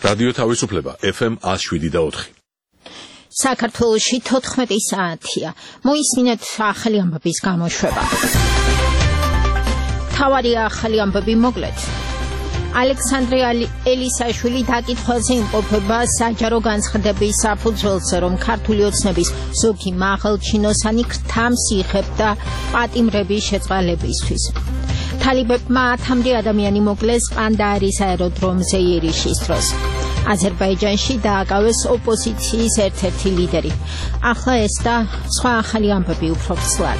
რადიო თავისუფლება FM 107.4. საქართველოში 14 საათია. მოისმინეთ ახალი ამბების გამოშვება. თავარი ახალი ამბები მოგლეთ. ალექსანდრე ელისაშვილი დაკითხვაზე იმყოფება საჯარო განცხადების საფუძველზე, რომ ქართული ოცნების ზოგი მაღალჩინოსანი ქრთამს იღებდა პატიმრების შეწყალებისთვის. თალიბებმა 10-მდე ადამიანი მოკლეს ყანდაარის აეროდრომზე იერიშის დროს. აზერბაიჯანში დააკავეს ოპოზიციის ერთ-ერთი ლიდერი. ახლა ეს და სხვა ახალი ამბები უფრო ცვლად.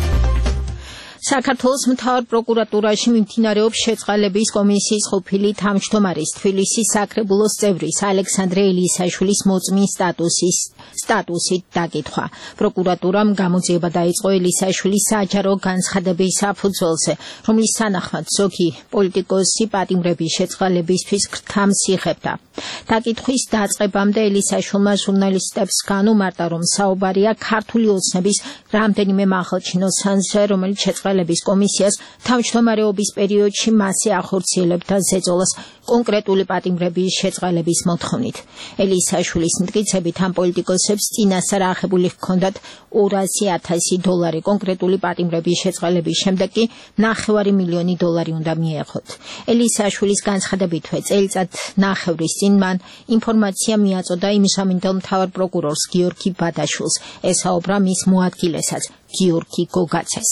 საქართველოს მთავარ პროკურატურაში მიმდინარეობს შეწყალების კომისიის ყოფილი თავმჯდომარის თბილისის საკრებულოს წევრის ალექსანდრე ელისაშვილის მოწმის სტატუსით დაკითხვა. პროკურატურამ გამოძიება დაიწყო ელისაშვილის საჯარო განცხადების საფუძველზე, რომლის თანახმად ზოგი პოლიტიკოსი პატიმრების შეწყალებისთვის ქრთამს იღებდა. დაკითხვის დაწყებამდე ელისაშვილმა ჟურნალისტებს განუმარტა, რომ საუბარია ქართული ოცნების რამდენიმე მაღალჩინოსანზე, რომელიც შეწყალების კომისიას თავმჯდომარეობის პერიოდში მასზე ახორციელებდა ზეწოლას კონკრეტული პატიმრების შეწყალების მოთხოვნით. ელისაშვილის მტკიცებით ამ პოლიტიკოსებს წინასწარ აღებული ჰქონდათ $200,000 კონკრეტული პატიმრების შეწყალების შემდეგ კი $500,000 უნდა მიეღოთ. ელისაშვილის განცხადებითვე წელიწად ნახევრის წინ მან ინფორმაცია მიაწოდა იმჟამინდელ მთავარ პროკურორს გიორგი ბადაშვილს, ესაუბრა მის მოადგილესაც გიორგი გოგაცეს.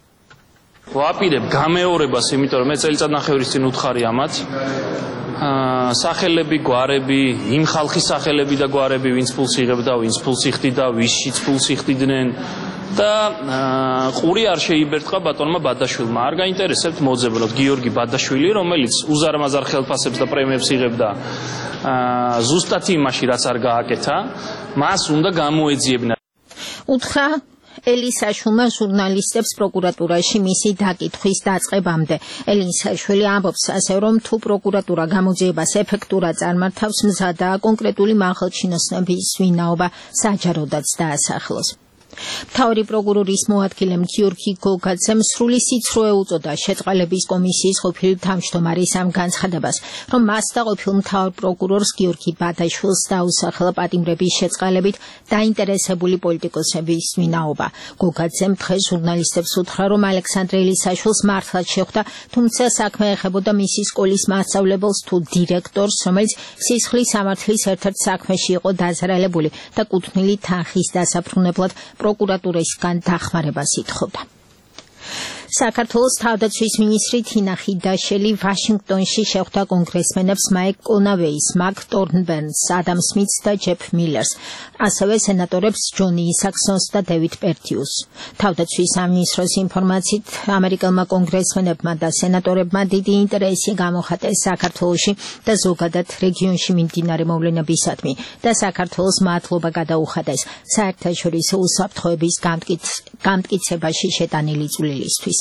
ვაპირებ გამეორებას, იმიტომ რომ მე წელიწად ნახევრის წინ უთხარი ამათ. სახელები, გვარები, იმ ხალხის სახელები და გვარები, ვინც ფულს იღებდა, ვინც ფულს იხდიდა, ვისშიც ფულს იხდიდნენ და ყური არ შეიბერტყა ბატონმა ბადაშვილმა. არ გაინტერესებთ მოძებნოთ გიორგი ბადაშვილი, რომელიც უზარმაზარ ხელფასებს და პრემიებს იღებდა ზუსტად იმაში, რაც არ გააკეთა, მას უნდა გამოეძიებინა. უთხრა ელისაშვილმა ჟურნალისტებს პროკურატურაში მისი დაკითხვის დაწყებამდე. ელისაშვილი ამბობს ასე, რომ თუ პროკურატურა გამოძიებას ეფექტურად წარმართავს, მზადაა კონკრეტული მაღალჩინოსნების ვინაობა საჯაროდაც დაასახლოს. მთავარი პროკურორის მოადგილემ გიორგი გოგაცემ სრული სიცრუე უწოდა შეწყალების კომისიის ყოფილ თავმჯდომარის ამ განცხადებას, რომ მას და ყოფილ მთავარ პროკურორს გიორგი ბადაშვილს დაუსახელა პატიმრების შეწყალებით დაინტერესებული პოლიტიკოსების ვინაობა. გოგაცემ დღეს ჟურნალისტებს უთხრა, რომ ალექსანდრე ელისაშვილს მართლაც შეხვდა, თუმცა საქმე ეხებოდა მისი სკოლის მასწავლებელს თუ დირექტორს, რომელიც სისხლის სამართლის ერთ-ერთ საქმეში იყო დაზარალებული და კუთვნილი თანხის დასაფრუნებლად პროკურატურისგან დახმარებას ითხოვდა. საქართველოს თავდაცვის მინისტრი თინა ხიდაშელი ვაშინგტონში შეხვდა კონგრესმენებს მაიკ კონავეის, მაკ ტორნბერნს, ადამ სმითს და ჯეფ მილერს, ასევე სენატორებს ჯონი ისაქსონს და დევიდ პერტიუსს. თავდაცვის სამინისტროს ინფორმაციით, ამერიკელმა კონგრესმენებმა და სენატორებმა დიდი ინტერესი გამოხატეს საქართველოში და ზოგადად რეგიონში მიმდინარე მოვლენებისადმი და საქართველოს მადლობა გადაუხადეს საერთაშორისო უსაფრთხოების გამტკიცებაში შეტანილი წვლილისთვის.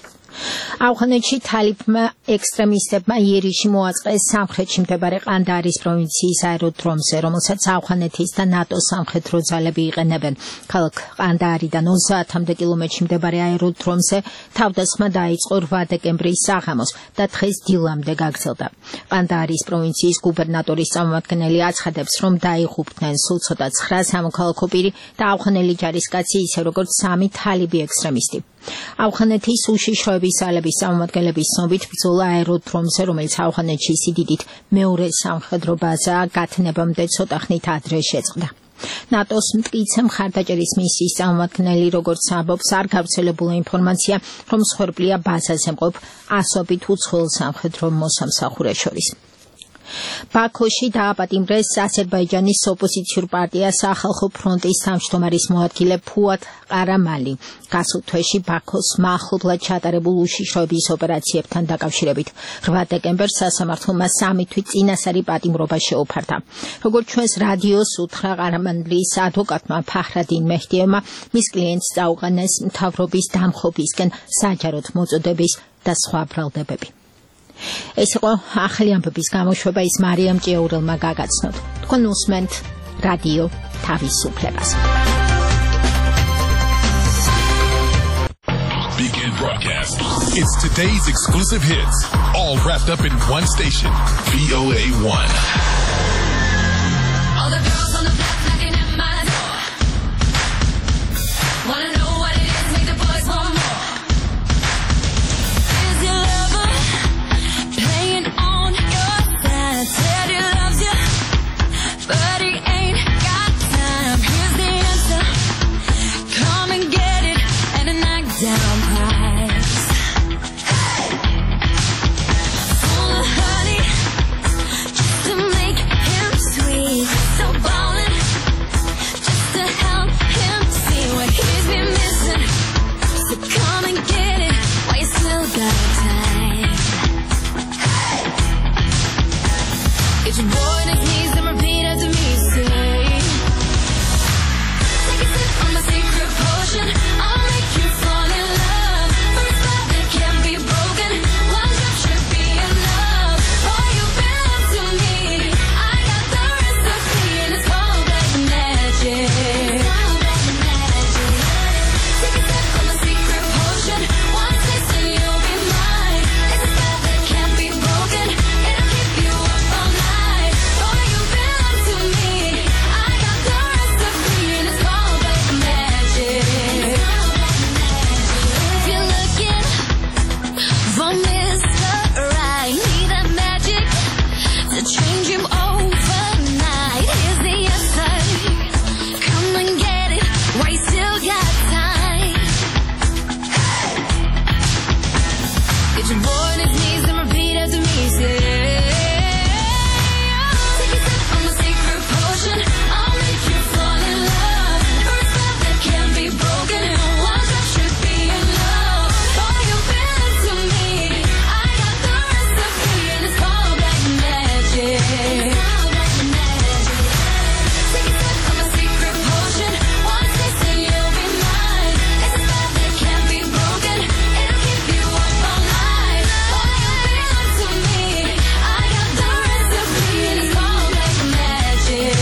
ავღანეთში თალიბმა ექსტრემისტებმა იერიში მოაწყეს სამხრეთში მდებარე ყანდაარის პროვინციის აეროდრომზე, რომელსაც ავღანეთის და ნატოს სამხედრო ძალები იყენებენ. ქალაქ ყანდაარიდან 30-მდე კილომეტრში მდებარე აეროდრომზე თავდასხმა დაიწყო 8 დეკემბრის საღამოს და დღეს დილამდე გაგრძელდა. ყანდაარის პროვინციის გუბერნატორის წარმომადგენელი აცხადებს, რომ დაიღუპნენ სულ ცოტა 9 სამოქალაქო პირი და ავღანელი ჯარისკაცი, ისე როგორც 3 თალიბი ექსტრემისტი. ავღანეთის უშიშროების ძალების წარმომადგენლების ცნობით, ბრძოლა აეროდრომზე, რომელიც ავღანეთში სიდიდით მეორე სამხედრო ბაზაა, გათნებამდე ცოტა ხნით ადრე შეწყდა. ნატოს მტკიცე მხარდაჭერის მისიის წარმომადგენელი, როგორც ამბობს, არ გავრცელებულა ინფორმაცია, რომ მსხვერპლია ბაზაზე მყოფ ასობით უცხოელ სამხედრო მოსამსახურეს შორის. ბაქოში დააპატიმრეს აზერბაიჯანის ოპოზიციურ პარტია სახალხო ფრონტის თავმჯდომარის მოადგილე ფუად ყარამალი. გასულ თვეში ბაქოს მახლობლად ჩატარებულ უშიშროების ოპერაციებთან დაკავშირებით 8 დეკემბერს სასამართლომა 3 თვით წინასწარი პატიმრობა შეუფარდა. როგორც ჩვენს რადიოს უთხრა ყარამალის ადვოკატმა ფაჰრადინ მეჰდიევმა, მის კლიენტს წაუყენეს მთავრობის დამხობისკენ საჯაროდ მოწოდების და სხვა ბრალდებები. ეს იყო ახალი ამბების გამოშვება, ის მარიამ ჭიაურელმა გაგაცნოთ. თქვენ უსმენთ რადიო თავისუფლებას. Begin broadcast. It's today's exclusive hits, all wrapped up in one station, VOA1. All the girls on the block knocking at my door. Wanna know what it is, make the boys want more. Is your lover playing on your side? Said he loves you, but he ain't got time. Here's the answer, come and get it, and a knockdown prize. Full of honey, just to make him sweet. So ballin', just to help him see what he's been missing. So come and get it while you still got time. Get your boy on his knees and repeat after me, say. Take a sip from my secret potion, I'll make you fall in love. For a spell that can't be broken, one drop should be enough. Boy, you belong to me, I got the recipe, and it's called black magic. Take a sip from my secret potion, one taste and you'll be mine. It's a spell that can't be broken, it'll keep you up all night. Boy, you belong to me, I got the recipe, and it's called black magic. If you're looking for Mr. Right, need that magic to change him overnight. Here's the answer, come and get it while you still got time. Get your boy on his knees and repeat after me, say. Take a sip from the secret potion, I'll make you fall in love. For a spell that can't be broken, one drop should be enough. Boy, you belong to me, I got the recipe, and it's called black magic. Take a sip from a secret potion, one taste and you'll be mine. It's a spell that can't be broken, it'll keep you up all night. Boy, you belong to me, I got the recipe, and it's called black magic.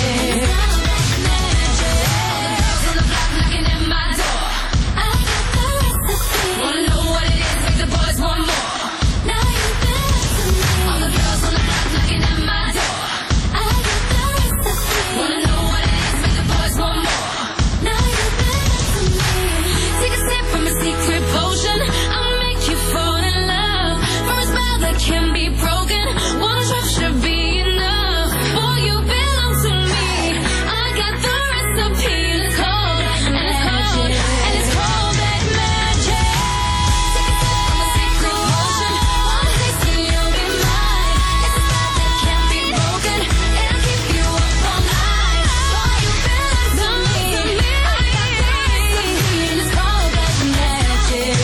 Girls on the block knocking at my door. I got the recipe. Wanna know what it is, make the boys want more. Now you belong to me. All the girls on the block knocking at my door. I got the recipe. Wanna know what it is, make the boys want more. Now you belong to me. Take a sip from a secret potion, I'll make you fall in love. For a spell that can be broken, one drop should be enough. Boy, you belong to me, I got the recipe, and it's called black magic. And it's called black magic. Take a sip from a secret potion, one taste and you'll be mine. It's a spell that can't be broken, it'll keep you up all night. Boy, you belong to me, I got the recipe, and it's called black magic.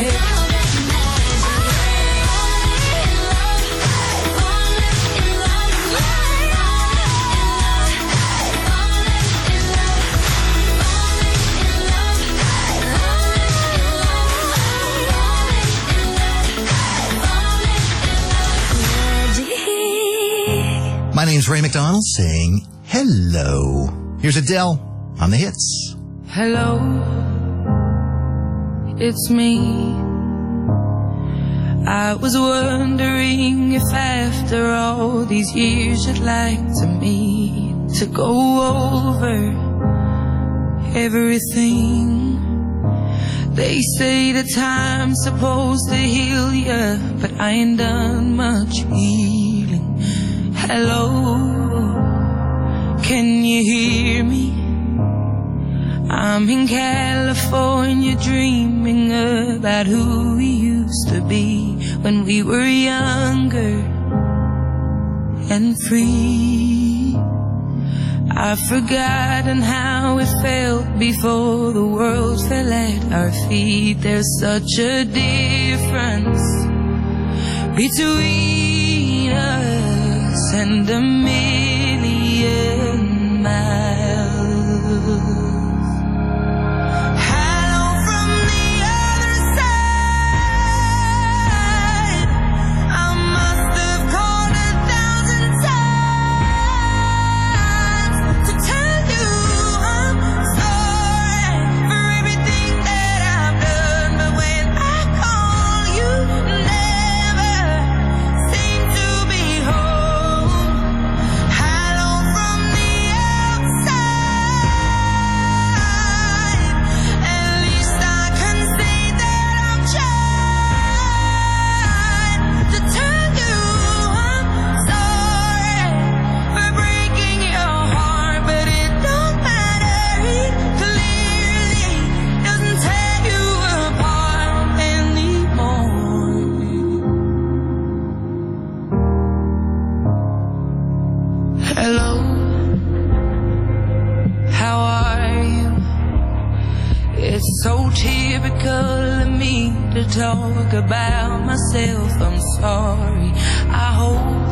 My name's Ray McDonald saying hello. Here's Adele on the hits. Hello, it's me. I was wondering if after all these years you'd like to meet to go over everything. They say the time's supposed to heal ya, but I ain't done much healing. Hello, can you hear me? I'm in California dreaming about who we used to be when we were younger and free. I've forgotten how it felt before the world fell at our feet. There's such a difference between us and a million miles. When I talk about myself, I'm sorry. I hope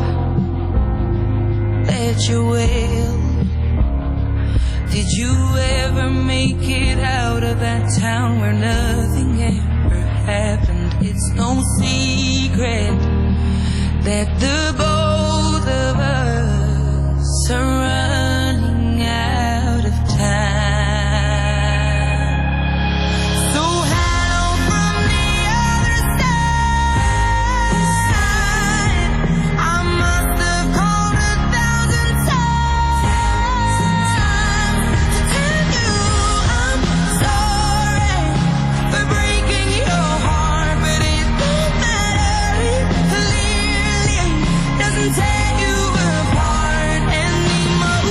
that you're well. Did you ever make it out of that town where nothing ever happened? It's no secret that the both of us are running out of time. So hello from the other side. I must have called 1,000 times to tell you I'm sorry for breaking your heart, but it don't matter. It clearly doesn't tear you apart anymore.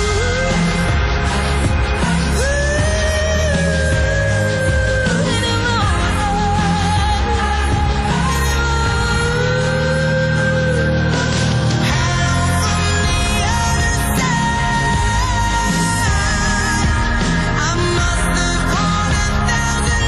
I must have called 1,000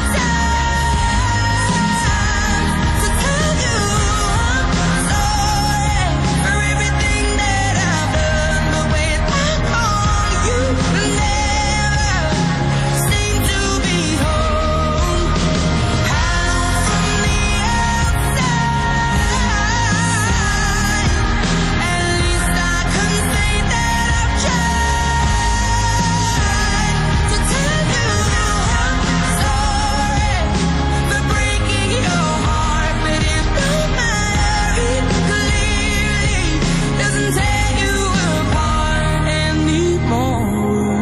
times to tell you I'm sorry for everything that I've done, but without all you never seem to be home. Hello from the outside. At least I can say that I've tried to tell you I'm sorry for breaking your heart, but it don't matter. It clearly doesn't tear you apart anymore.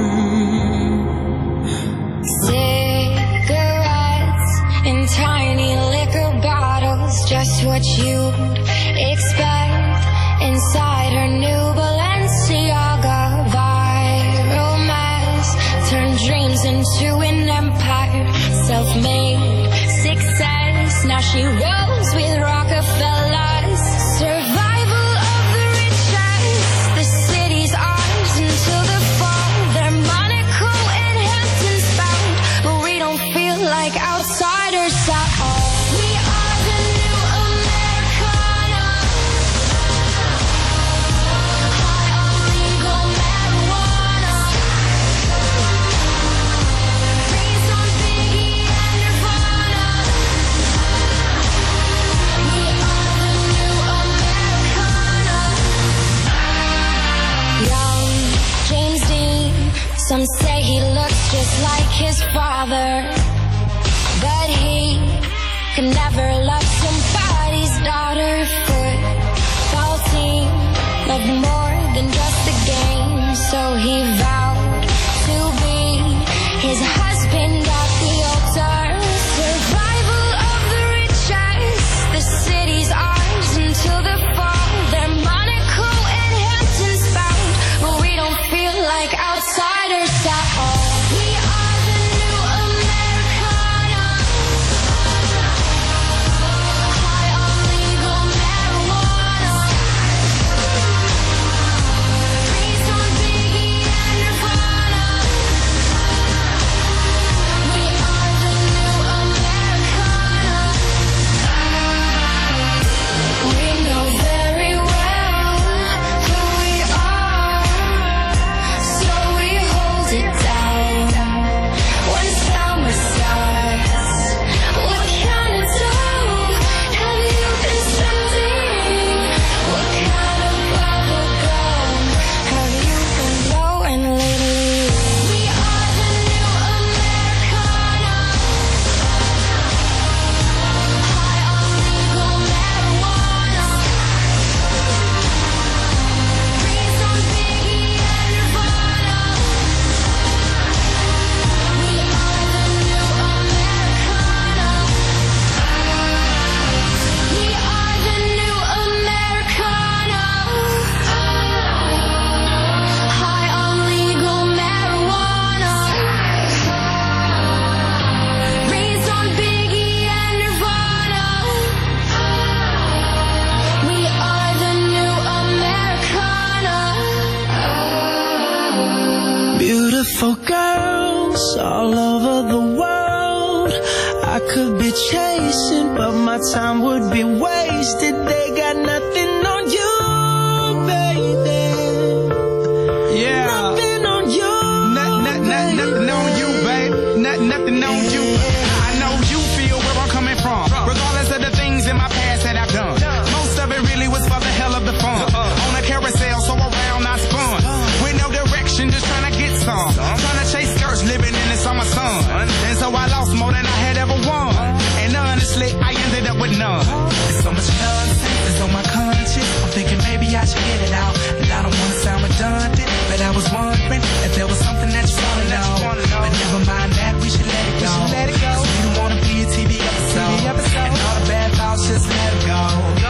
Cigarettes in tiny liquor bottles, just what you'd expect inside her new Balenciaga. Viral mess turned dreams into an empire, self-made success. Now she rolls with Rockefellers. Survival of the richest. The city's ours until the fall. They're Monaco and Hamptons bound, but we don't feel like outsiders at all. We are the new Americana. High on legal marijuana. Raised on Biggie and Nirvana. We are the new Americana. Young James Dean, some say he looks just like his father, but he could never love somebody's daughter. Football team loved more than just the game, so he vowed to be his husband at the altar. Survival of the richest. The city's ours until the fall. They're Monaco and Hamptons bound, but we don't feel like outsiders at all. We are the new Americana. High on legal marijuana. chasing, but my time would be wasted. They got nothing on you, baby. Yeah. Nothing on you. Nothing on you, babe. Nothing on you. I know you feel where I'm coming from. Regardless of the things in my past that I've done. Most of it really was for the hell of the fun. On a carousel, so around I spun. With no direction, just trying to get some. Trying to chase skirts, living in the summer sun. And so I lost more than I had ever won. And honestly, I ended up with none. There's so much nonsense that's on my conscience. I'm thinking maybe I should get it out. And I don't want to sound redundant, but I was wondering if there was something that you want to know. But never mind that, we should let it go. Cause we don't want to be a TV episode. And all the bad thoughts, just let it go.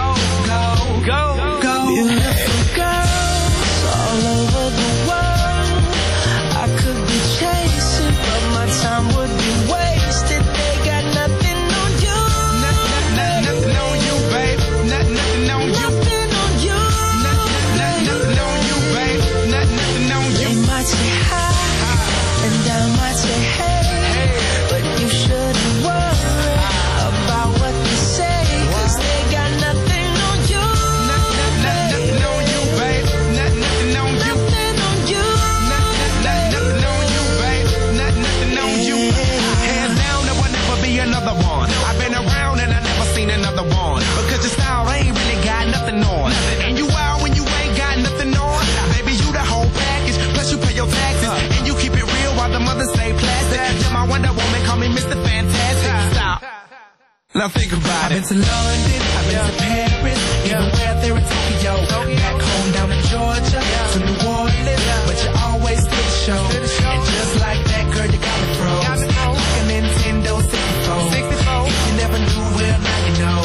Go. Beautiful girls all over the world. I could be chasing, but my time would be wasted. They got nothing on you. Nothing on you, babe. Nothing on you. Nothing on you. Nothing on you, babe. Nothing on you. They might say hi, and I might say hey, but you shouldn't worry about what they say, cause they got nothing on you. Nothing on you, babe. Nothing on you. Nothing on you. Nothing on you, babe. Nothing on you. Hands down, there will never be another one. I've been around and I never seen another one. Because your style ain't really got nothing on. And you out when you ain't got nothing on. Baby, you the whole package. Plus you pay your taxes. And you keep it real while the mothers stay plastic. You're my Wonder Woman, call me Mr. Fantastic. Stop. Now think about it. I've been to London, I've been to Paris, even where there in Tokyo. Back home down in Georgia, to New Orleans, but you always did the show. And just like that, girl, you got me froze. Like a Nintendo 64. If you never knew, well, now you know.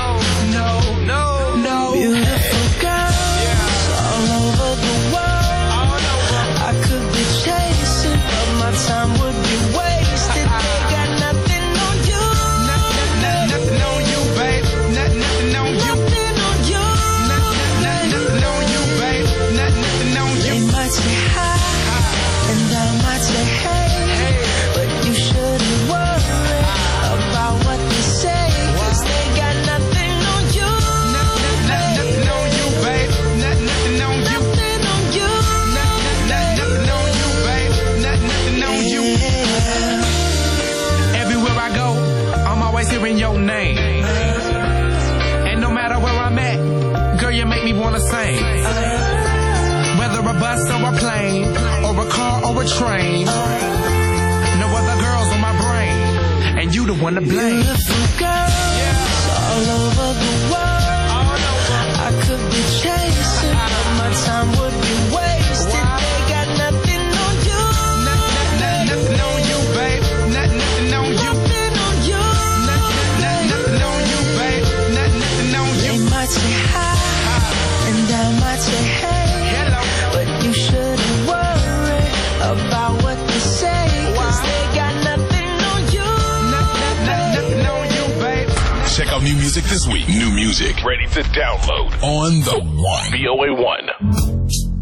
No. Beautiful girls all over the world. I could be chasing, but my time would be wasted. They got nothing on you. Nothing on you, babe. Nothing on you. Nothing on you. Nothing on you, babe. Nothing on you. They might say hi, and I might say hey, but you shouldn't worry about what they say, cause they got nothing on you. Nothing on you, babe. Nothing on you. Nothing on you. Nothing on you, babe. Nothing on you. Everywhere I go, I'm always hearing your name. And no matter where I'm at, girl, you make me wanna sing. Whether a bus or a plane, or a car or a train, no other girls on my brain, and you the one to blame. Beautiful girls all over the world. I could be chasing, but my time would be wasted. They got nothing on you. Nothing on you, babe. Nothing on you. Nothing on you. Nothing on you, babe. Nothing on you. They might say hi, and I might say hey, but you shouldn't worry about what they say, cause they got nothing on you. Nothing on you, babe. Check out new music this week. New music ready to download on the One. VOA 1.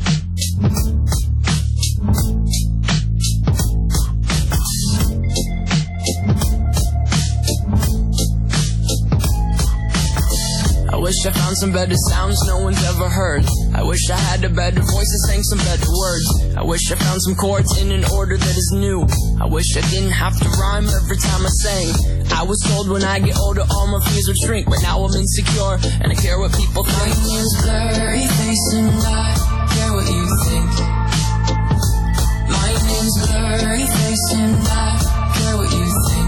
I wish I found some better sounds no one's ever heard. I wish I had a better voice and sang some better words. I wish I found some chords in an order that is new. I wish I didn't have to rhyme every time I sang. I was told when I get older all my fears would shrink, but now I'm insecure and I care what people think. My name's Blurry Face and I care what you think. My name's Blurry Face and I care what you think.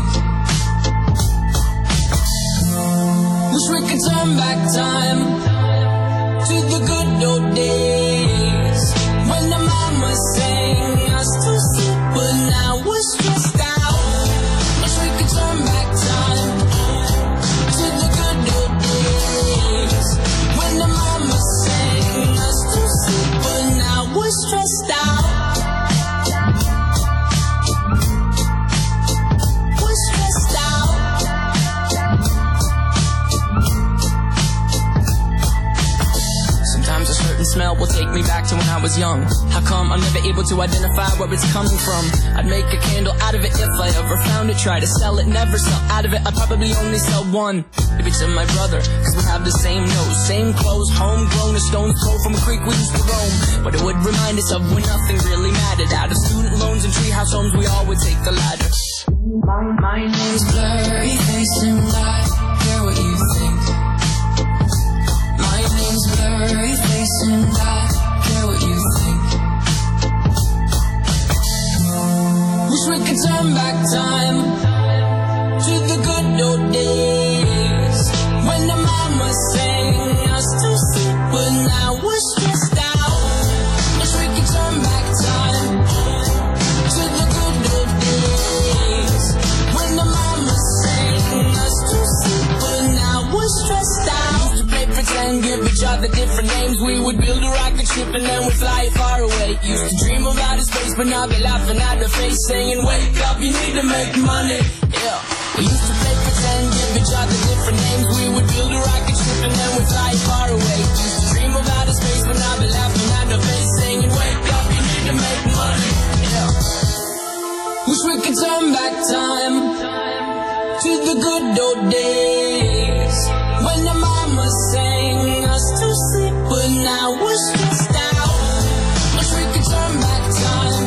Wish we could turn back time to the good old days when the mama sang us to sleep, but now we're stressed out. Wish we could turn back time to the good old days when the mama sang us to sleep, but now we're stressed out. We're stressed out. Sometimes a certain smell will take me back to when I was young. How come I'm never able to identify where it's coming from? I'd make a candle out of it if I ever found it. Try to sell it, never sell out of it. I'd probably only sell one. Maybe to my brother, cause we have the same nose, same clothes, homegrown, a stone's throw from a creek we used to roam. But it would remind us of when nothing really mattered. Out of student loans and treehouse homes, we all would take the ladder. My name's Blurry Face and I care what you think. My name's Blurry Face and I care what you think. Wish we could turn back time to the good old days when the mama sang us to sleep, but now we're stressed out. Wish we could turn back time to the good old days when the mama sang us to sleep, but now we're stressed out. Used to play pretend, give each other different names. We would build a rocket ship and then we'd fly far away. Used to dream of outer space, but now they're laughing at the face, saying, wake up, you need to make money. Yeah. We used to play pretend, give each other different names. We would build a rocket ship and then we'd fly far away. Used to dream of outer space, but now they're laughing at the face, saying, wake up, you need to make money. Yeah. Wish we could turn back time to the good old days when the mama sang us to sleep, but now we're stressed out. Wish we could turn back time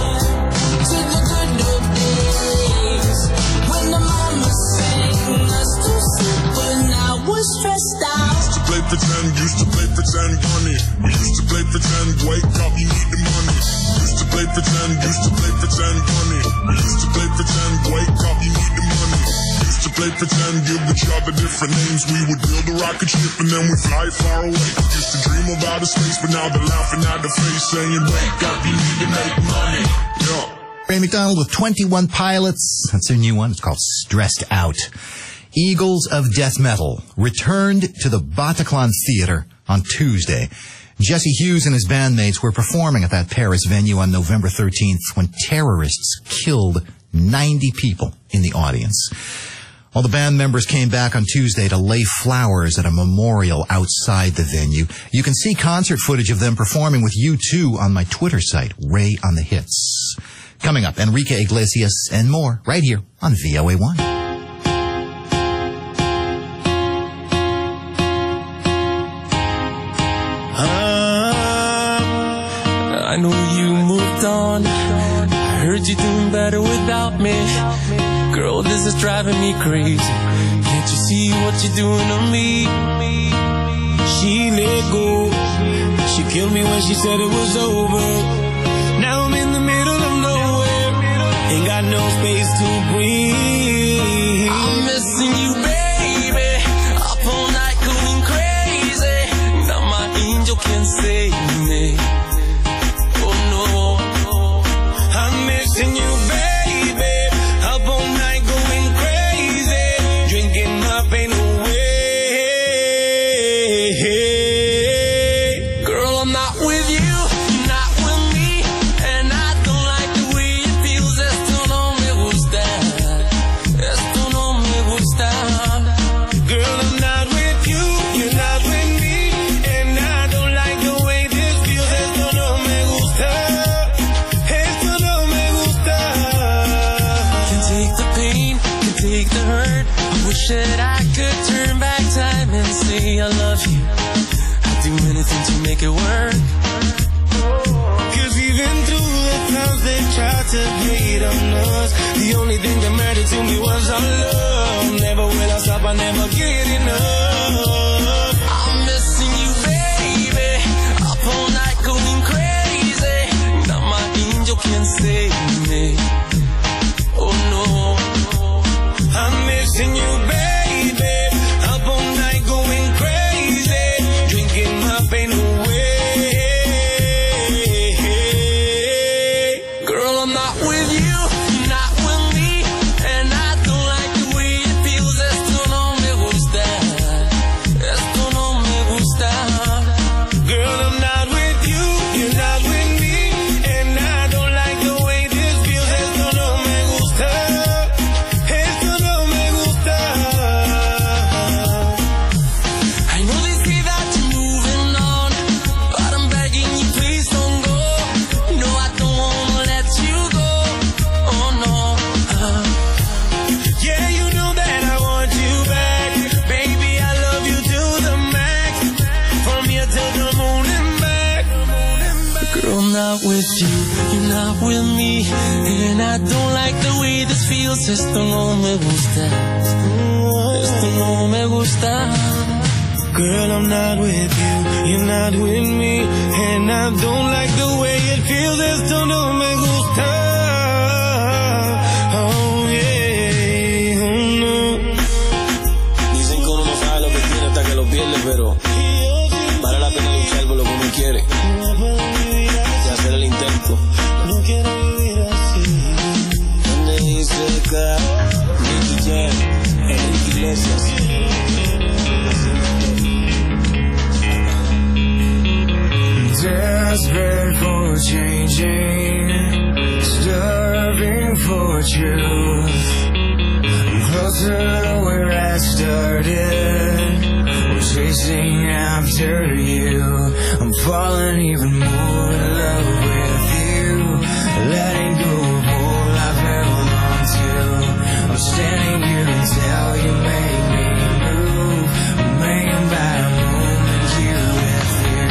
to the good old days when the mama sang us to sleep, but now we're stressed out. Used to play pretend, money. We used to play pretend, wake up, you need the money. Used to play pretend, money. We used to play pretend, wake up, you need the money. Used to play pretend, give each other different names. We would build a rocket ship and then we fly far away. Used to dream of outer space, but now they're laughing at the face, saying, wake up, you need to make money. Yeah. Ray McDonald with 21 Pilots. That's their new one. It's called Stressed Out. Eagles of Death Metal returned to the Bataclan Theater on Tuesday. Jesse Hughes and his bandmates were performing at that Paris venue on November 13th when terrorists killed 90 people in the audience. All the band members came back on Tuesday to lay flowers at a memorial outside the venue. You can see concert footage of them performing with U2 on my Twitter site, Ray on the Hits. Coming up, Enrique Iglesias and more right here on VOA1. I know you moved on. I heard you doing better without me. Girl, this is driving me crazy. Can't you see what you're doing to me? She let go. She killed me when she said it was over. Now I'm in the middle of nowhere. Ain't got no space to breathe. I'm missing you, baby. Up all night going crazy. Now my angel can save me. I'm missing you, baby. Up all night going crazy, drinking my pain away. Girl, I'm not with you, not with me, and I don't like the way it feels. Esto no me gusta, esto no me gusta. Girl, I'm not with you, you're not with me, and I don't like the way this feels. Esto no me gusta. Take the hurt. I wish that I could turn back time and say I love you. I'd do anything to make it work. Cause even through the times they tried to hate on us, the only thing that mattered to me was our love. Never will I stop, I never get enough. I'm missing you, baby. Up all night going crazy. Now my angel can save me. Oh no. I'm missing you, baby. Up all night going crazy, drinking my pain away. Girl, I'm not with you, not with me, and I don't like the way it feels. Esto no me gusta, esto no me gusta. Girl, I'm not with you, you're not with me, and I don't like the way not with you, you're not with me. And I don't like the way this feels. Esto no me gusta. Esto no me gusta. Girl, I'm not with you, you're not with me. And I don't like the way it feels. Esto no me gusta. Oh yeah, oh no. Dicen que uno no sabe lo que tiene hasta que lo pierde, pero vale la pena luchar por lo que uno quiere y hacer el intento. No quiero vivir así. Donde dice que Nicky Jam, Enrique Iglesias. Desperate for changing, starving for truth. I'm closer to where I started. I'm chasing after you. I'm falling even more in love with you. Letting go of all I've held on to. I'm standing here until you make me move. I'm hanging by a moment here with you.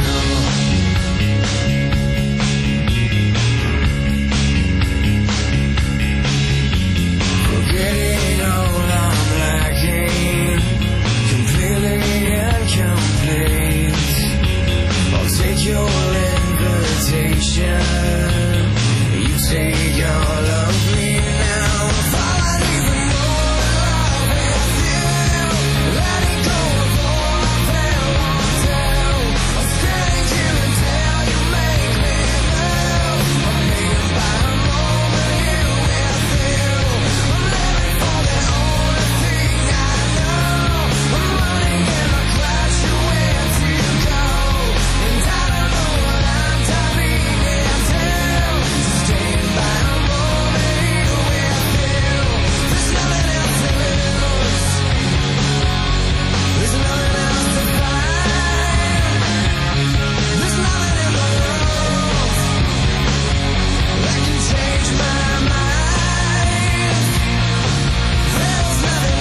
Forgetting all I'm lacking, completely incomplete. I'll take your invitation, you take all of me now. If I even more love with you, letting go of all I've held on to. I'm standing here until you make me move. I'm hanging by a moment here with you. I'm living for the only thing I know. I'm running in a crash, where to go? And I don't know what I'm diving into. Staying by a moment here with you. There's nothing else to lose. There's nothing else to find. There's nothing in the world that can change my mind. There's nothing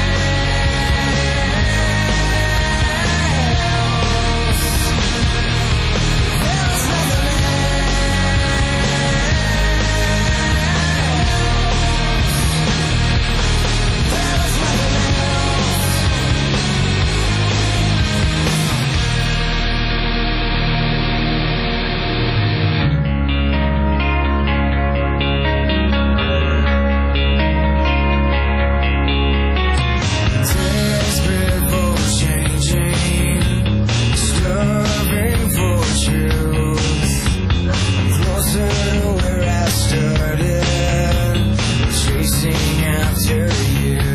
desperate for changing, starving for truth. I'm closer to where I started, chasing after you.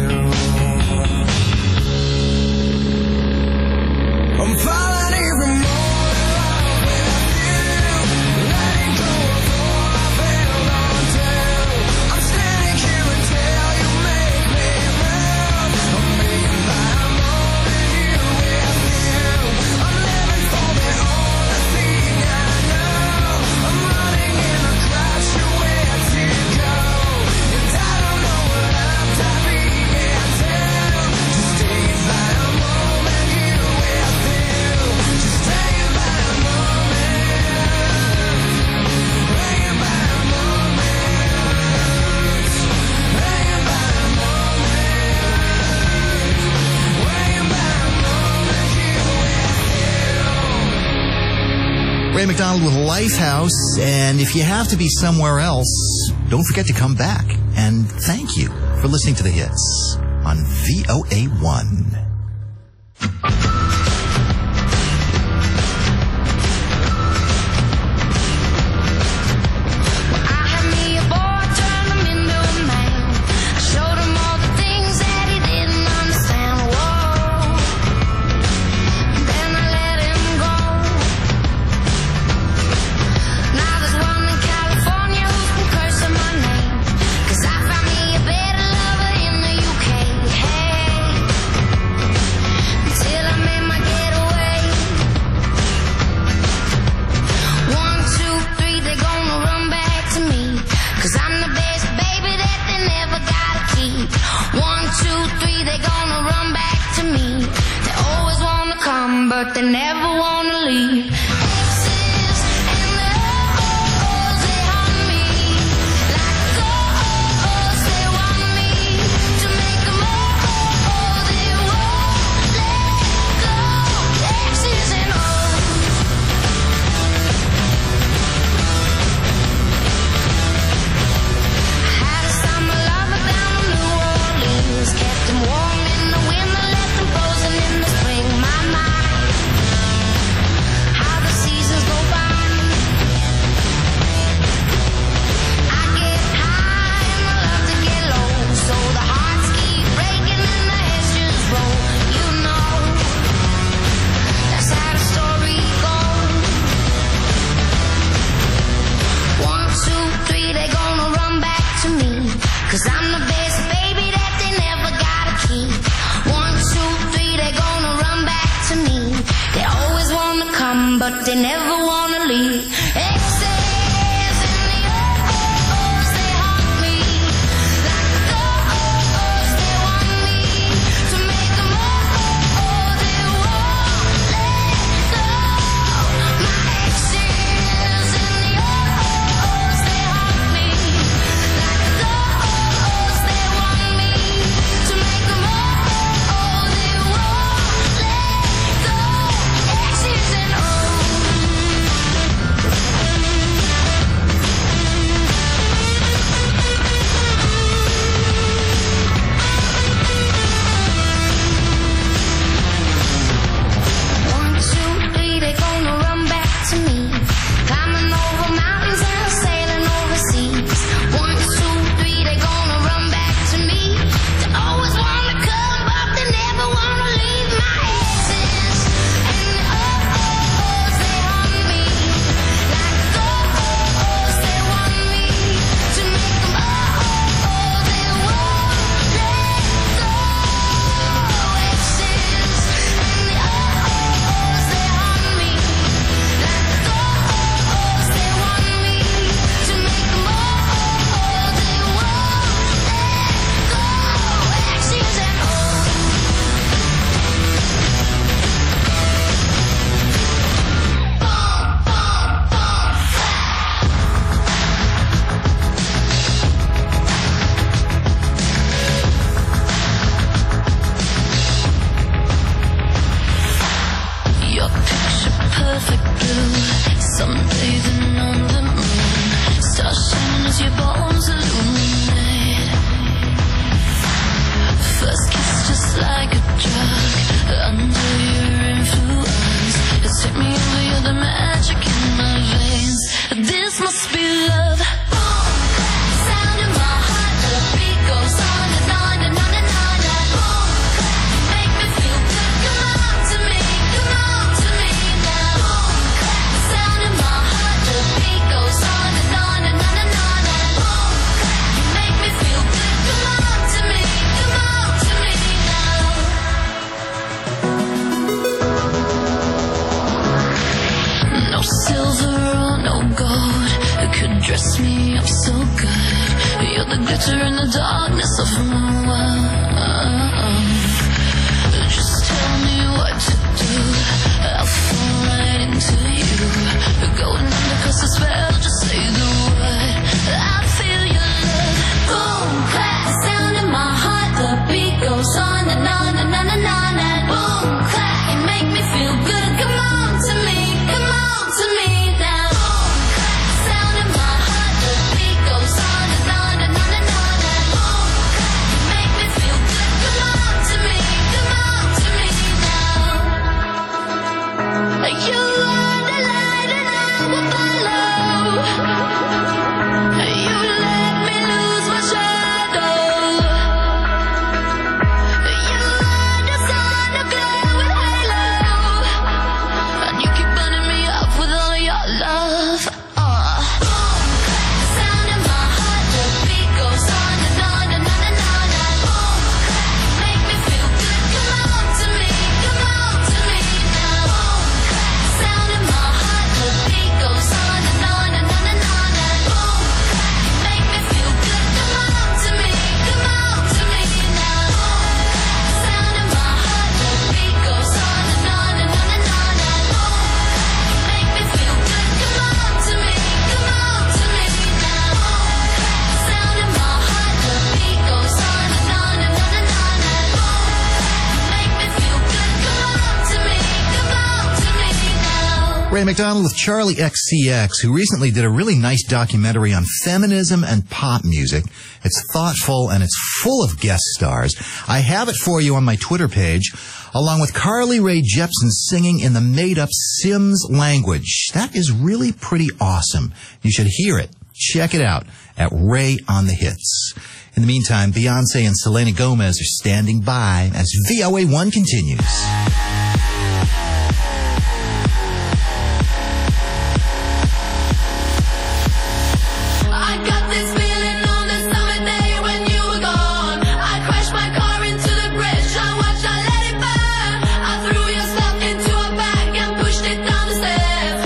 I'm falling even more in love with you, letting go of all I've held on to. I'm standing here until you make me move. I'm hanging by a moment here with you. I'm living for the only thing I know. I'm running in a crash, where to go? And I don't know what I'm diving into. Just staying by a moment here with you. Just staying by a moment. Hanging by a moment. Hanging by a moment. Hanging by a moment here with you. Ray McDonald with Lifehouse, and if you have to be somewhere else, don't forget to come back. And thank you for listening to the hits on VOA1. I had me a boy, turned him into a man. I showed him all the things that he didn't understand. Whoa. Then I let him go. Now there's one in California who's been cursing my name. 'Cause I found me a better lover in the UK. Hey. Until I made my getaway. 1, 2, 3, they're gonna run back to me. 'Cause I'm the best baby that they never gotta keep. 1, 2, 3, they're gonna run back to me. They always wanna come, but they never wanna leave. Exes and the but they never wanna leave. Exes in the oh-ohs, they haunt me. Like the oh-ohs, they want me to make them oh-oh, they won't let go. My exes in the oh-ohs, they haunt me. Like the oh-ohs, they want me to make them oh-oh, they won't let go. Exes and dress me up so good. You're the glitter in the darkness of my world. Just tell me what to do, I'll fall right into you. Going under 'cause I spell, just say the word. I feel your love. Boom, clap, the sound in my heart. The beat goes on and on and on and on. And boom, clap, you make me feel good. Come on to me, come on to me now. Boom, clap, the sound in my heart. The beat goes on and on and on and on. And boom, clap, you make me feel good. Come on to me now. You are the light and I will follow. You let me lose my shadow. You are the sun of glow with halo, and you keep burning me up with all your love. Boom, clap, the sound in my heart. The beat goes on and on and on and on. And boom, clap, you make me feel good. Come on to me now. Boom, clap, the sound in my heart. The beat goes on and on and on and on. And boom, clap, you make me feel good. Come on to me now. Boom, clap, the sound in my heart. The beat goes on and on and on and on. And boom, clap, you make me feel good. Come on to me now. Boom, clap, the sound in my heart. The beat goes on and on and on and on. And boom, clap, you make me feel good. Come on to me now. Ray McDonald with Charlie XCX, who recently did a really nice documentary on feminism and pop music. It's thoughtful and it's full of guest stars. I have it for you on my Twitter page, along with Carly Rae Jepsen singing in the made-up Sims language. That is really pretty awesome. You should hear it. Check it out at Ray on the Hits. In the meantime, Beyonce and Selena Gomez are standing by as VOA1 continues. I got this feeling on the summer day when you were gone. I crashed my car into the bridge. I watched, I let it burn. I threw your stuff into a bag and pushed it down the stairs.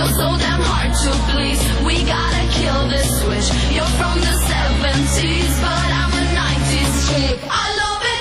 You're so damn hard to please. We gotta kill this switch. You're from the 70s, but I'm a 90s chick. I love it.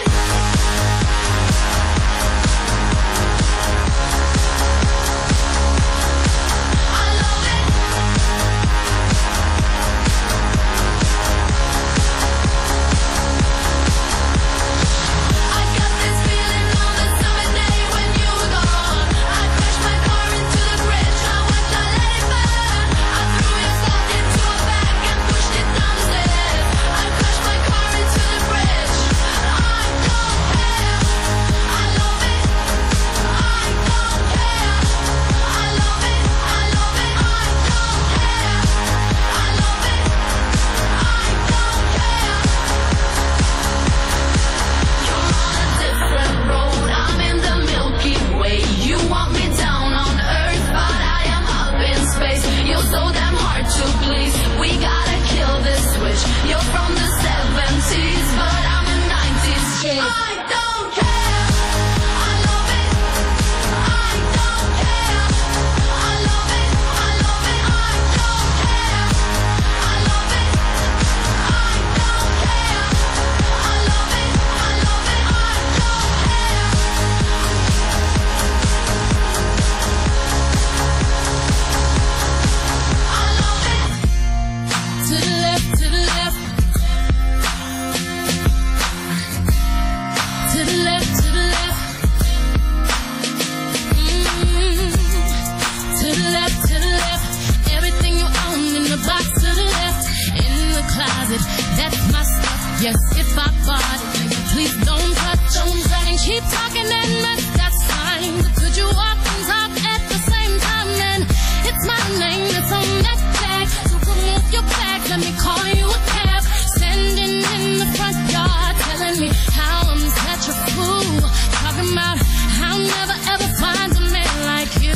Yes, if I bought it, please don't touch, and keep talking and mess, that's fine. But could you walk and talk at the same time? Then it's my name that's on that tag. So remove your bag, let me call you a cab. Standing in the front yard, telling me how I'm such a fool. Talking about how I'll never ever find a man like you.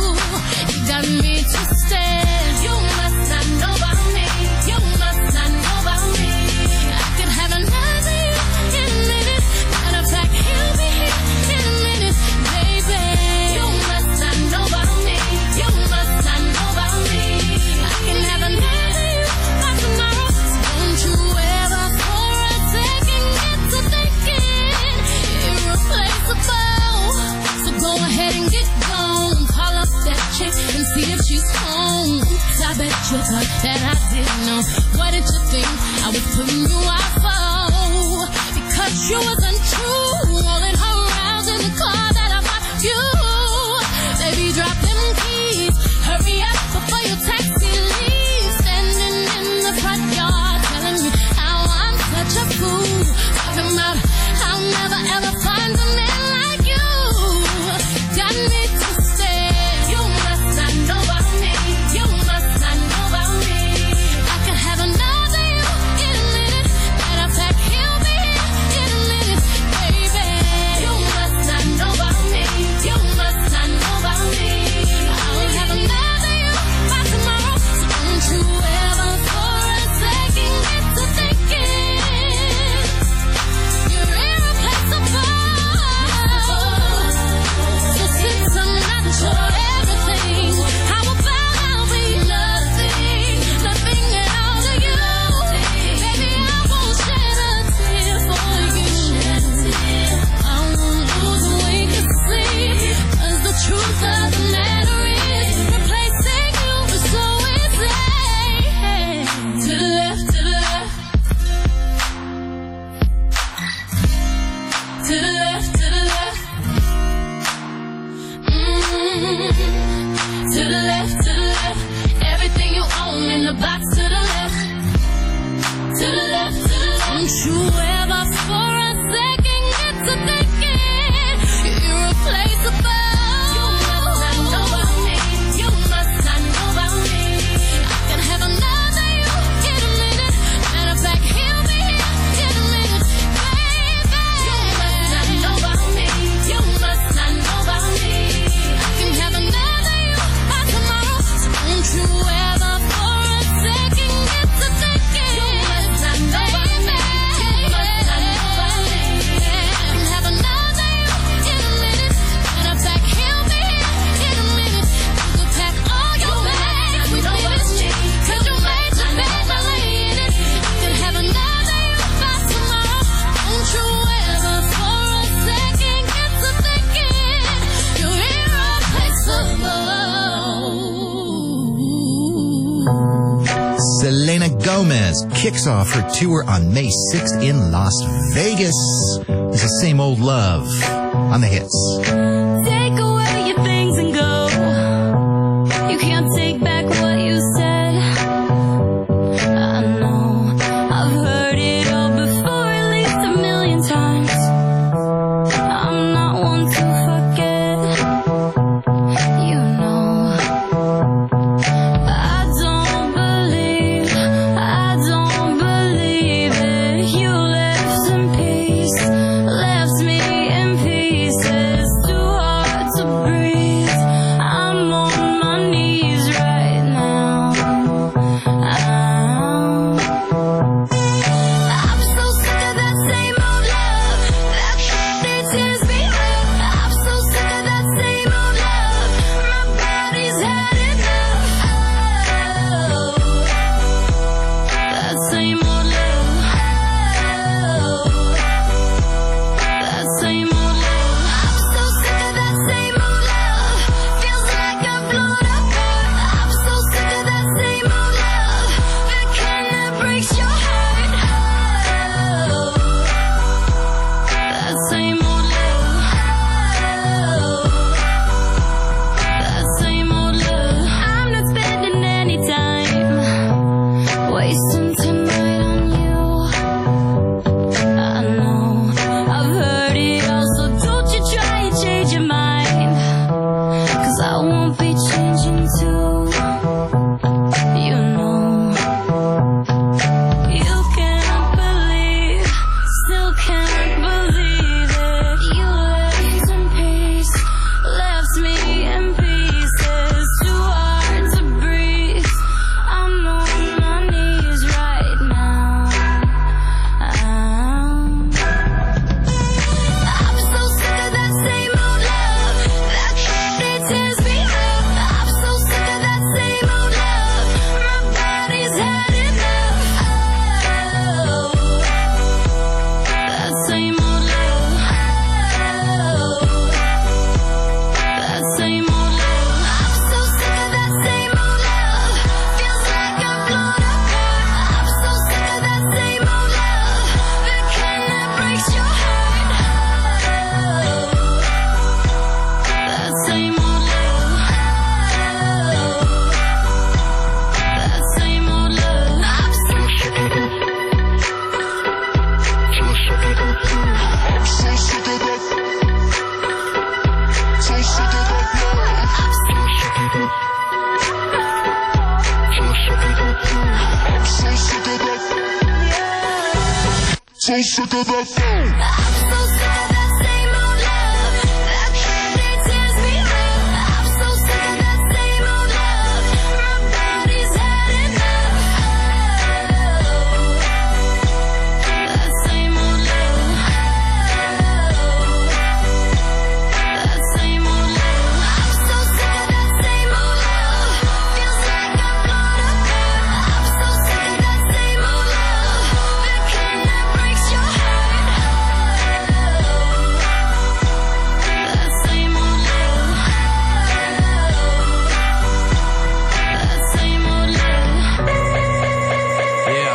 You got me twisted. You must not know about me. You must not know about me. I could have another you in a minute. Matter of fact, he'll be here in a minute, baby. You must not know about me. You must not know about me. I can have another you by tomorrow. So don't you ever for a second get to thinking irreplaceable. So go ahead and get gone. Call up that chick and see if she's home. I bet you thought that I didn't know. What did you think I was putting you out for? Because you was untrue. Rolling her around in the car that I bought you. Baby, drop them keys. Hurry up before your taxi leaves. Standing in the front yard telling me how I'm such a fool. Talking about how I'll never ever find a man like you. Got me twisted. You must not know about me. You must not know about me. I could have another you in a minute. Matter of fact, he'll be here in a minute, baby. You must not know about me. You must not know about me. I'll have another you by tomorrow. So don't you ever for a second get to thinking you're irreplaceable. So since I'm not your everything, how about I'll be nothing, nothing at all to you? Baby, I won't shed a tear for you. I won't lose a wink of sleep, 'cause the truth of the matter is, replacing you is so easy. To the left, to the left. To the left, to the left. To the left, to the left. Everything you own in the box to the left. To the left, to the left. Don't you ever for a second get to thinking you're irreplaceable. You must not know about me. You must not know about me. I can have another you in a minute. Matter of fact, he'll be here in a minute, baby. You must not know about me. You must not know about me. I can have another you by tomorrow. So don't you ever for a second Gomez kicks off her tour on May 6th in Las Vegas. This is Same Old Love on the hits. Take away your things and go. You can't take back what you said. I know I've heard it all before, at least 1,000,000 times. I'm not one to forget. You know I don't believe it. You left in peace, left me in pieces. Too hard to breathe. I'm on my knees right now. I'm so sick of that same old love. That shit tears me up. I'm so sick of that same old love. My body's had enough. That same old love. That same old love. I'm so sick of that same old love. Feels like I'm blown apart. I'm so sick of that same old love. The kind that breaks your heart. That same old love. That same old love. I'm not spending any time wasting tonight on you. I know I've heard it all, so don't you try and change your mind, 'cause I won't be changing too. You know you can't believe, still can't believe it. You left in peace, left me in pieces. Too hard to breathe. I'm on my knees right now. I'm so sick of that same old love. That shit tears me up. I'm so sick of that same old love. My body's had enough. That same old love. That same old love. I'm so sick of that same old love. Feels like I'm blown apart. I'm so sick of that same old love. The kind that breaks your heart. That same old love. That same old love. I'm so sick of that. So sick of that. I'm so sick of that same old love. That shit tears me up. I'm so sick of that same old love. My body's had enough. That same old love. That same old love. I'm so sick of that same old love. Feels like I'm blown apart. I'm so sick of that same old love. The kind that breaks your heart. That same old love. That same old love. Yeah.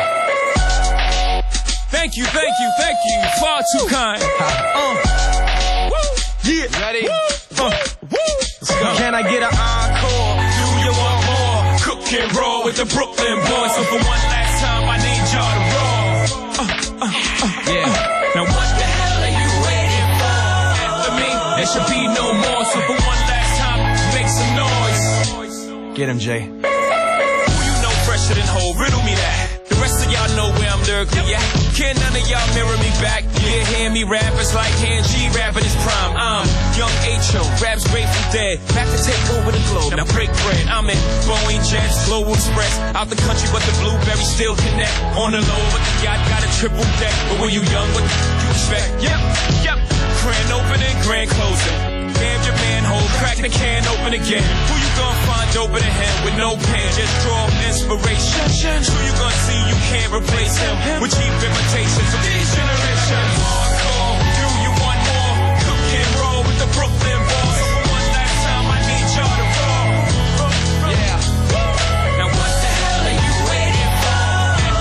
Thank you. Far too kind. Woo. Yeah. Ready? Let's go. Can I get an encore? Do you want more? Cook and roll with the Brooklyn boys. So for one last time, I need y'all to roll. Yeah. Now what the hell are you waiting for? After me, there should be no more. So for one last time, make some noise. Get him, Jay. Who you know fresher than Hov? Riddle me that. The rest of y'all know where I'm lyrically at. Can none of y'all mirror me back? Yeah, hear me rap, it's like hand G rapping his prime. I'm young H.O., raps Grateful Dead, back to take over the globe. Now break bread, I'm in Boeing Jets, Global Express, out the country but the blueberries still connect. On the low, but the yacht got a triple deck. But when you young, what you expect? Yep. Grand opening, grand closing. Damn your manhole, crack the can open again. Who you gonna find open a him with no pen? Just draw inspiration. Who you gonna see you can't replace him with cheap imitations of these generations. Hardcore, do you want more? Cook and roll with the Brooklyn boys. So for one last time, I need y'all to roll. Yeah. Now what the hell are you waiting for?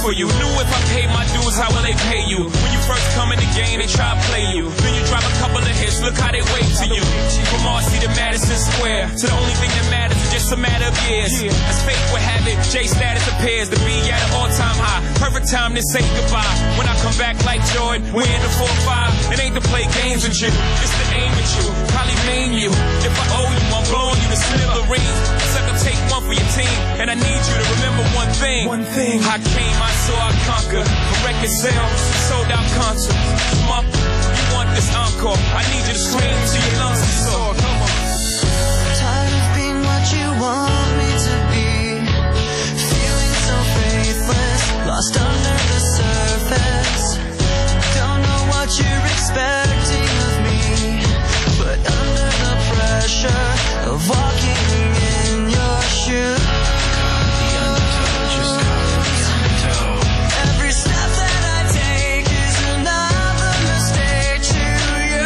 for you. Knew if I paid my dues, how will they pay you? When you first come in the game, they try to play you. Then you drop a couple of hits, look how they wait to you. From Marcy to Madison Square, to the only thing that matters is just a matter of years. As fate would have it, J status appears to be at an all-time high. Perfect time to say goodbye. When I come back like Jordan, we're in the 4-5. It ain't to play games with you, it's to aim at you. Probably maim you. If I owe you, I'm blowing you to smithereens. Sucker, take one for your team, and I need you to remember one thing. I came, I saw, I conquer. A record sales, sold out concerts. You want this encore? I need you to scream till your lungs are sore. Come on. Tired of being what you want me to be. Feeling so faithless, lost under the surface. Don't know what you're expecting of me, but under the pressure of walking in your shoes. Every step that I take is another mistake to you.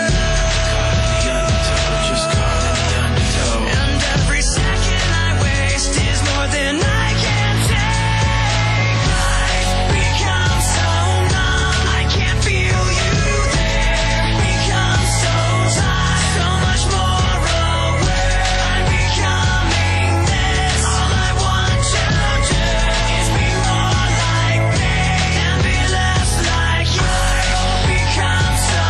And every second I waste is more than I can take. I've become so numb, I can't feel you there. Become so tired, so much more aware. I'm becoming this. All I want to do is be more like me and be less like you. I've become so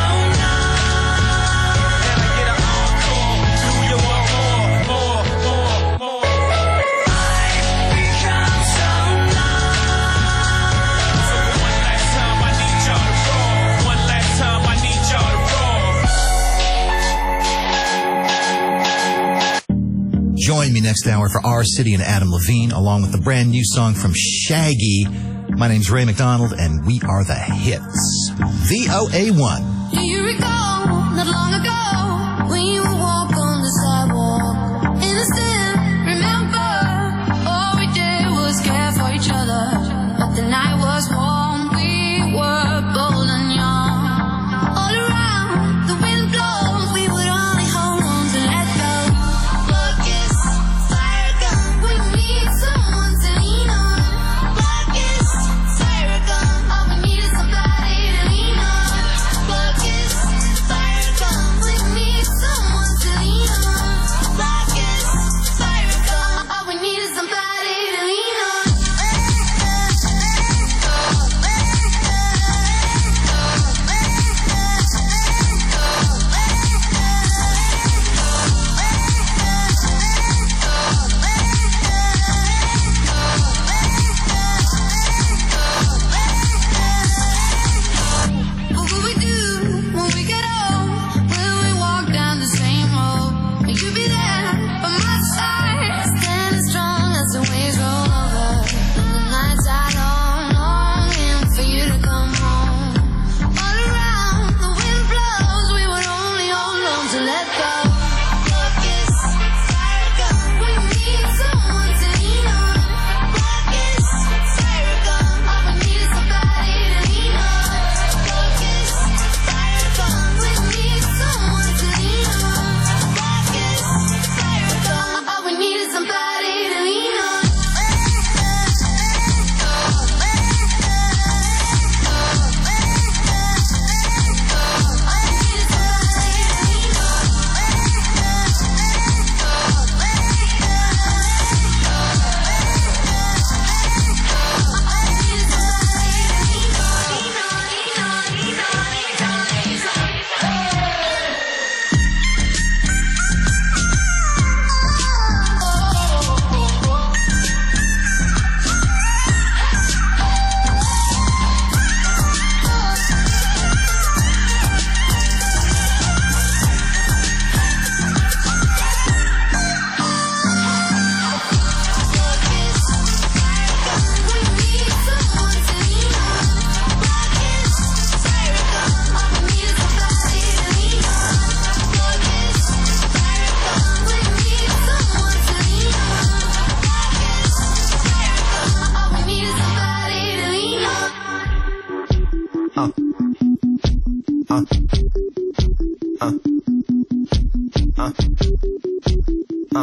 numb. Can I get an encore? Do you want more? I've become so numb. So one last time, I need y'all to roll. One last time, I need y'all to roll. Join me next hour for Our City and Adam Levine, along with the brand new song from Shaggy. My name's Ray McDonald, and we are the hits. VOA1. Do you recall not long ago when you would walk on the sidewalk? Innocent, remember? All we did was care for each other. But the night was warm, we were bold and young. All around, the wind blows, we would only hold on to let go. Focus, fire gun, we need someone to lean on. Focus, fire gun, all we need is somebody to lean on. Focus, fire gun, we need someone to lean on. Focus, fire gun, all we need is somebody to lean on. What will we do when we get old? Will we walk down the same road? Will you be there by my side, standing strong as the waves roll over? And the nights are long, longing for you to come home. All around, the wind blows, we would only hold on to let go. Focus, fire gun, we need someone to lean on. Focus, fire gun, all we need is somebody to lean on. Focus, fire gun, we need someone to lean on. Focus, fire gun, all we need is somebody to lean on.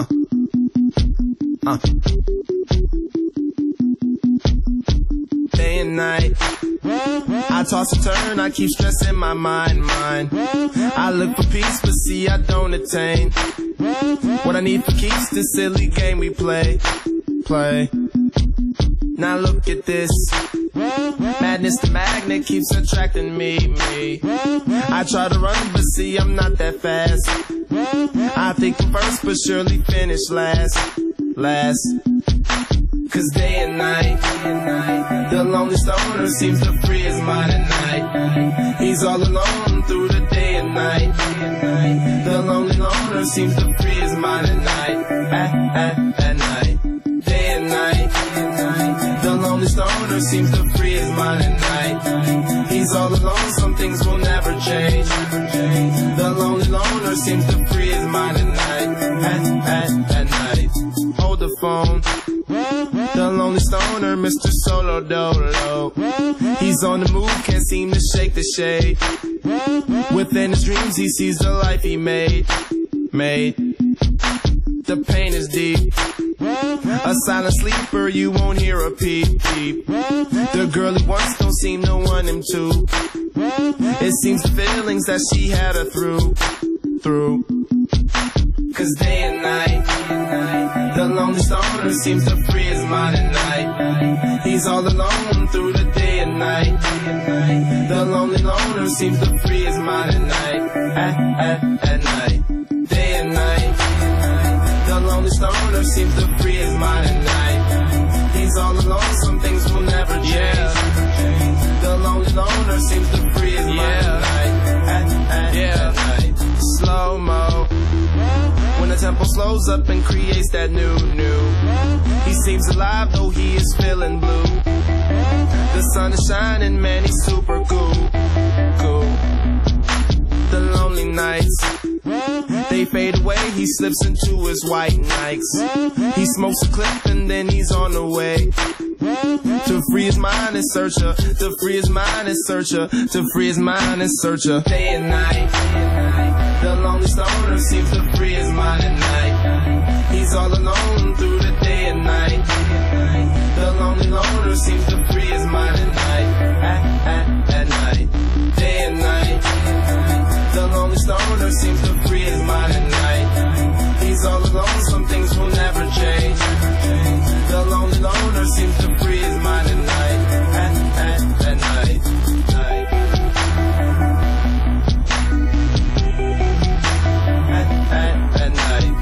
They and night. I toss and turn, I keep stressing my mind. I look for peace, but see I don't attain. What I need for keeps this silly game we play. Now look at this. Madness, the magnet keeps attracting me. I try to run, but see I'm not that fast. I think I'm first, but surely finish last. Cause day and night, the lonely stoner seems to free his mind at night. He's all alone through the day and night. The lonely loner seems to free his mind at night. At night. Day and night, the lonely stoner seems to free his mind at night. He's all alone, some things will never change. The lonely loner seems to free his mind at night. At night. Hold the phone. The lonely stoner, Mr. Solo Dolo. He's on the move, can't seem to shake the shade. Within his dreams, he sees the life he made. The pain is deep. A silent sleeper, you won't hear a peep. The girl he wants don't seem to want him to. It seems the feelings that she had her through. Cause day and night, the lonely stoner seems to free his mind at night. He's all alone through the day and night. The lonely loner seems to free his mind at night. At night, day and night, the lonely stoner seems to free his mind at night. He's all alone, some things will never change. The lonely loner seems to free his mind at night. At night, slow-mo. When the tempo slows up and creates that new. He seems alive though he is feeling blue. The sun is shining, man, he's super cool. The lonely nights, they fade away, he slips into his white Nikes. He smokes a clip and then he's on the way. To free his mind and searcher, to free his mind and searcher, to free his mind and searcher. Day and night, the lonely stoner seems to free his mind at night. He's all alone through the day and night. The lonely loner seems to free his mind at night. At night, day and night, the lonely stoner seems to free his mind at night. He's all alone, some things will never change. The lonely loner seems to free his mind at night. At night. At night.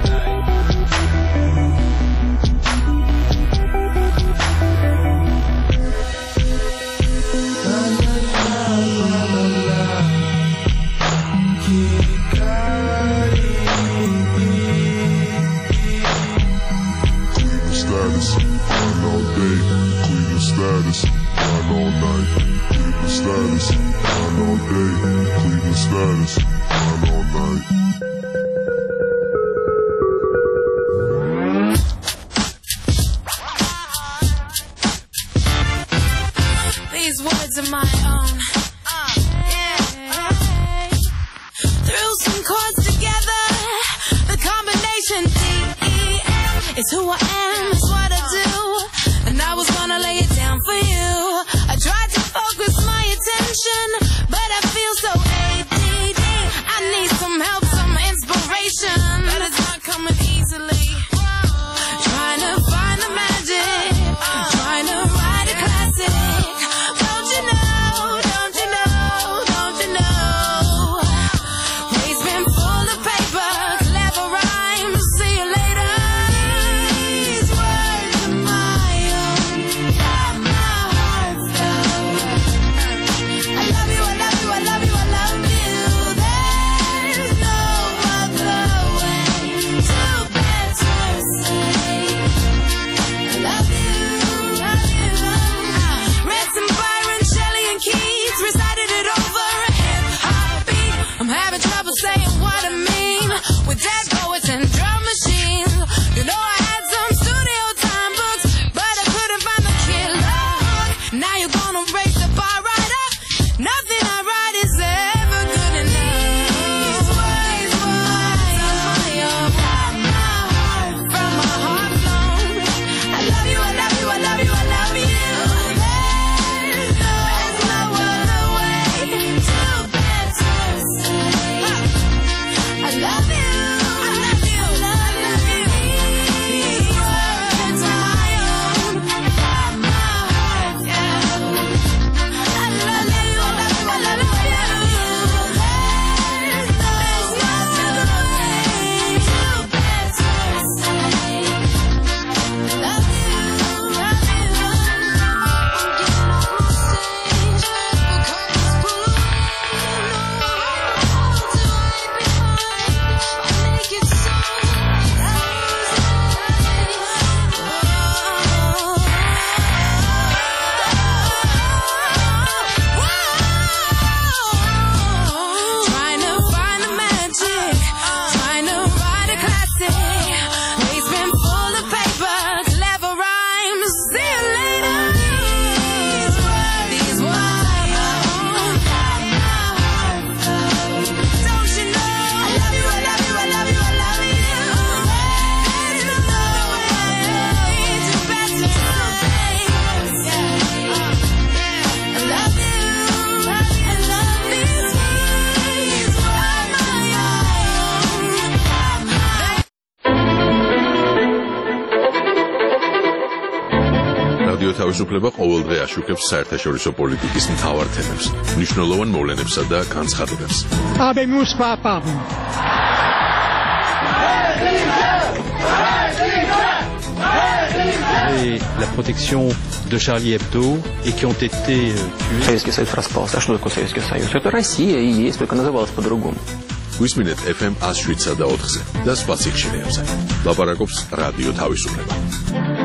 Status, mine all night. Cleveland status, mine all day. Cleveland status, mine all night. These words are my own. Threw some chords together. The combination D-E-F is who I am, it's what I do. And I was gonna lay it down for you. I tried to focus my attention, but I feel so ADD. I need some help, some inspiration, but it's not coming easily. Trying to find the magic, trying to write a classic. Don't you know, don't you know, don't you know? Waste bin full of paper, clever rhymes, see you later. These words are my own, got my heart stone. I love you. რადიო თავისუფლება ყოველდღე აშუქებს საერთაშორისო პოლიტიკის მთავარ თემებს, მნიშვნელოვან მოვლენებსა და განცხადებებს. Habemus papam. Et la protection de Charlie Hebdo et qui ont été tués. Советский Союз распался. А что такое Советский Союз? Это Россия и есть, только называлась по-другому. გვისმინეთ FM 107.4-ზე და სხვა სიხშირეებზე. ლაპარაკობს რადიო თავისუფლება.